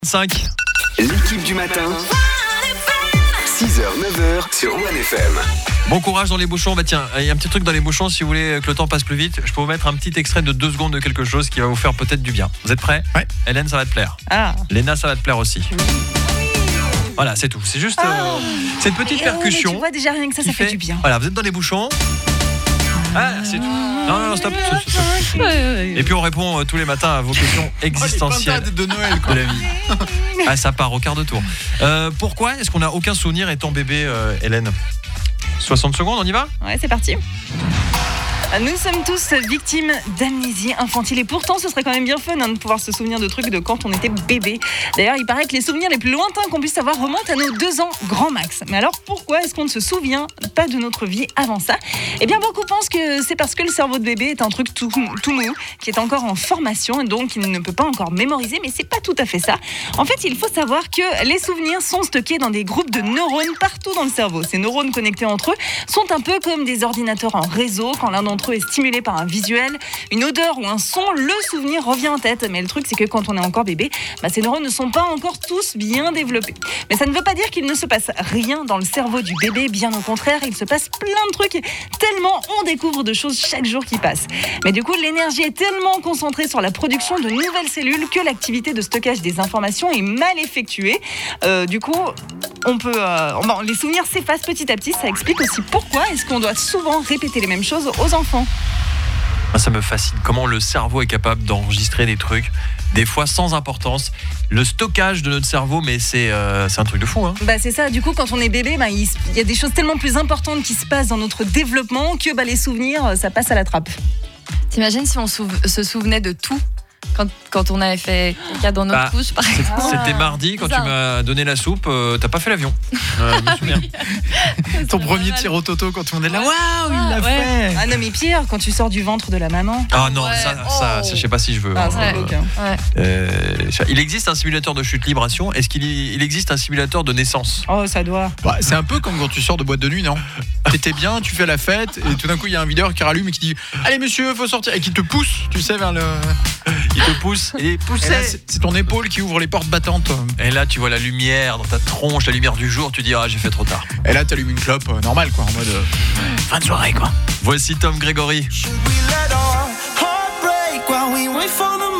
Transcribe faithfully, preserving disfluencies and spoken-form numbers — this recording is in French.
cinq. L'équipe du matin, six heures neuf heures sur One F M. Bon courage dans les bouchons. Bah tiens, il y a un petit truc dans les bouchons si vous voulez que le temps passe plus vite. Je peux vous mettre un petit extrait de deux secondes de quelque chose qui va vous faire peut-être du bien. Vous êtes prêts ? Ouais. Hélène, ça va te plaire. Ah. Léna, ça va te plaire aussi. Voilà, c'est tout. C'est juste euh, cette petite Et percussion. oh, mais tu vois déjà rien que ça, qui ça fait, fait du bien. Voilà, vous êtes dans les bouchons. Ah, c'est tout. Non, non, non, stop. stop, stop, stop. Et puis on répond euh, tous les matins à vos questions existentielles Oh, les pintades de Noël, de quoi. la vie. Ah, ça part au quart de tour. Euh, pourquoi est-ce qu'on n'a aucun souvenir étant bébé, euh, Hélène ? soixante secondes, on y va ? Ouais, c'est parti. Nous sommes tous victimes d'amnésie infantile et pourtant ce serait quand même bien fun hein, de pouvoir se souvenir de trucs de quand on était bébé. D'ailleurs il paraît que les souvenirs les plus lointains qu'on puisse avoir remontent à nos deux ans grand max. Mais alors pourquoi est-ce qu'on ne se souvient pas de notre vie avant ça ? Eh bien beaucoup pensent que c'est parce que le cerveau de bébé est un truc tout, tout mou, qui est encore en formation et donc il ne peut pas encore mémoriser, mais c'est pas tout à fait ça. En fait il faut savoir que les souvenirs sont stockés dans des groupes de neurones partout dans le cerveau. Ces neurones connectés entre eux sont un peu comme des ordinateurs en réseau. Quand l'un d'entre eux est stimulé par un visuel, une odeur ou un son, le souvenir revient en tête. Mais le truc, c'est que quand on est encore bébé, bah, ces neurones ne sont pas encore tous bien développés. Mais ça ne veut pas dire qu'il ne se passe rien dans le cerveau du bébé. Bien au contraire, il se passe plein de trucs. Tellement on découvre de choses chaque jour qui passe. Mais du coup, l'énergie est tellement concentrée sur la production de nouvelles cellules que l'activité de stockage des informations est mal effectuée. Euh, du coup, on peut, euh, bon, les souvenirs s'effacent petit à petit. Ça explique aussi pourquoi est-ce qu'on doit souvent répéter les mêmes choses aux enfants. Ça me fascine. Comment le cerveau est capable d'enregistrer des trucs, des fois sans importance. Le stockage de notre cerveau, mais c'est, euh, c'est un truc de fou. Hein. Bah c'est ça. Du coup, quand on est bébé, bah, il, il y a des choses tellement plus importantes qui se passent dans notre développement que bah, les souvenirs, ça passe à la trappe. T'imagines si on souv- se souvenait de tout quand, quand on avait fait caca dans notre Bah, couche, par exemple. C'était mardi quand c'est tu ça. m'as donné la soupe. euh, t'as pas fait l'avion. Euh, je me souviens. Ton premier tir au toto quand on est là, waouh, il l'a Ouais. fait. Ah non mais pire, quand tu sors du ventre de la maman. Ah non, Ouais. ça, ça, ça, je sais pas si je veux. Ah, hein. c'est Ouais. glauque, hein. Ouais. Euh, il existe un simulateur de chute-libration. Est-ce qu'il y- il existe un simulateur de naissance ? Oh ça doit. Bah, c'est un peu comme quand tu sors de boîte de nuit, non ? T'étais bien, tu fais la fête, et tout d'un coup, il y a un videur qui rallume et qui dit « Allez, monsieur, faut sortir !» et qui te pousse, tu sais, vers le... Il te pousse. Et, Et poussez. là, c'est, c'est ton épaule qui ouvre les portes battantes. Et là, tu vois la lumière dans ta tronche, la lumière du jour. Tu dis ah, j'ai fait trop tard. Et là, t'allumes une clope euh, normale, quoi, en mode... euh, fin de soirée, quoi. Voici Tom Grégory. Should we let our heart break while we wait for the